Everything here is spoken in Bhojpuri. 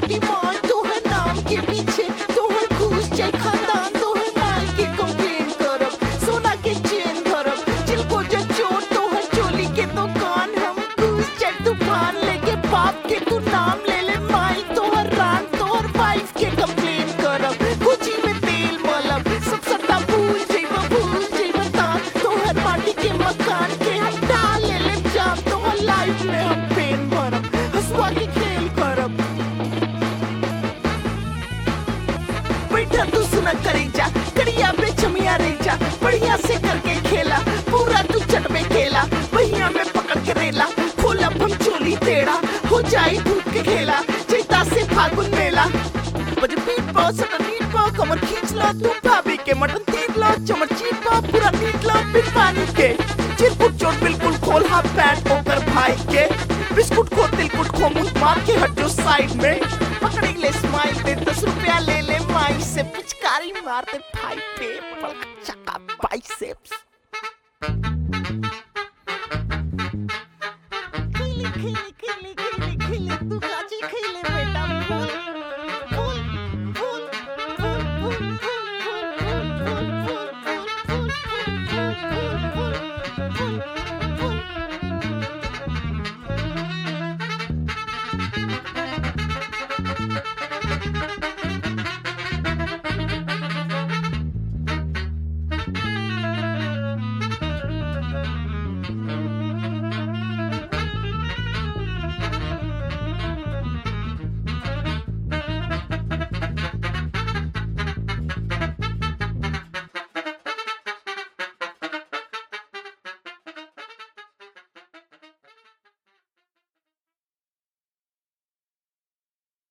डिमांड तो है नाम के पीछे तो है घूस जाए खानदान तो है माल के कंप्लेन करब सोना के चेन धरब चिल को जो चोर तो है चोली के दुकान हम घूस जाए तूफान लेके बाप के तू नाम ले ले माइल तो हर रान तो हर वाइफ के कंप्लेन करब कुची में तेल मलब सब सट्टा भूल जाइब तान तो हर माटी के मकान के हम डाल ले ले जाम तो हर लाइफ में हम पेन भरब हंसवा के खेल करब बैठा तू सुना करेजा करिया पे चमिया रेजा बढ़िया से करके खेला पूरा तू चट में खेला भैया में पकड़ के रेला खोला हम चोली तेड़ा हो जाए धूप के खेला चैता से फागुन मेला बजे पीठ पाओ सटा नीट पाओ कमर खींच लो तू भाभी के मटन तीर लो चमर चीट पाओ पूरा नीट लो बिन पानी के चिरकुट चोट बिल्कुल खोल हाथ पैंट होकर भाई के बिस्कुट खो तिलकुट खो मुंह मार के हट जो साइड में पकड़े ले स्माइल दे 10 रुपया ले ले माई से पिचकारी मार दे भाई पे पलक चका बाइसेप्स खेले खेले खेले खेले खेले तू काची खेले